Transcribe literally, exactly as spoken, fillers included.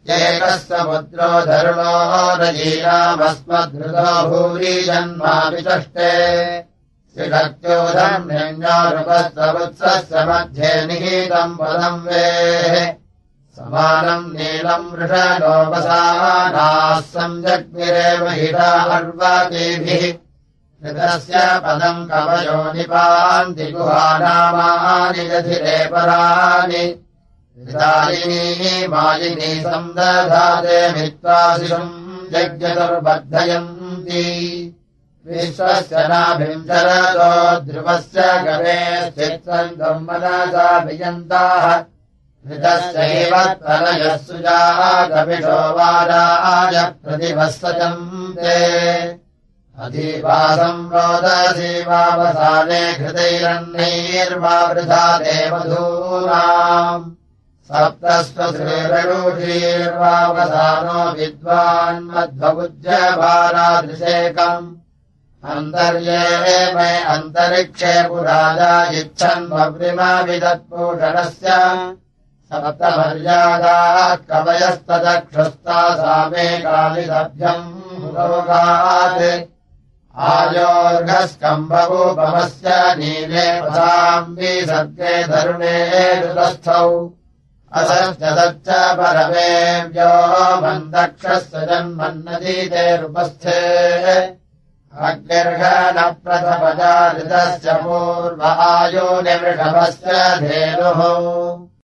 एकस्य पुत्रो धर्मो रजीनामस्मद्धृतो भूरि जन्मापि चष्टे श्रीशक्त्योधर्म्यञ्जारुपस्तवुत्सस्य मध्ये निहितम् पदम् वेः समानम् नीलम् वृषणोपसानाः सञ्जग्निरेव हिता अर्वातीभिः ऋतस्य पदम् कवयो निपान्ति गुहानामानि दधिरे पराणि ऋतालिनी मालिनी सन्दधाते मित्वाशिषम् यज्ञतुर्बद्धयन्ति विश्वस्य नाभिम् चरतो ध्रुवस्य गवे चित्रम् मनसा वियन्ताः ऋतस्यैव तनयः सुजातविषो वाराय प्रतिवत्सजन्ते अधीवासम् रोदसी वावसाने घृतैरन्नैर्वा वृथा देवधूनाम् सप्तस्वश्रीररूषीर्वावसानो विद्वान्मध्वबुज्यभारादृशेकम् अन्तर्ये मे अन्तरिक्षे पुराजा इच्छन् वव्रिमविदत्पूषणस्य सप्तमर्यादाः कवयस्तदक्षस्ता सा मे कालिदभ्यम् रोगात् आयोर्घस्कम्भूपमस्य नीले वसाम् विसर्गे धरुणे ऋतस्थौ असश्च परमे व्योमन्दक्षस्य जन्मन्नदीतेरुपस्थे अग्निर्घनप्रथमजा ऋतस्य पूर्व आयो निवृषभस्य धेनुः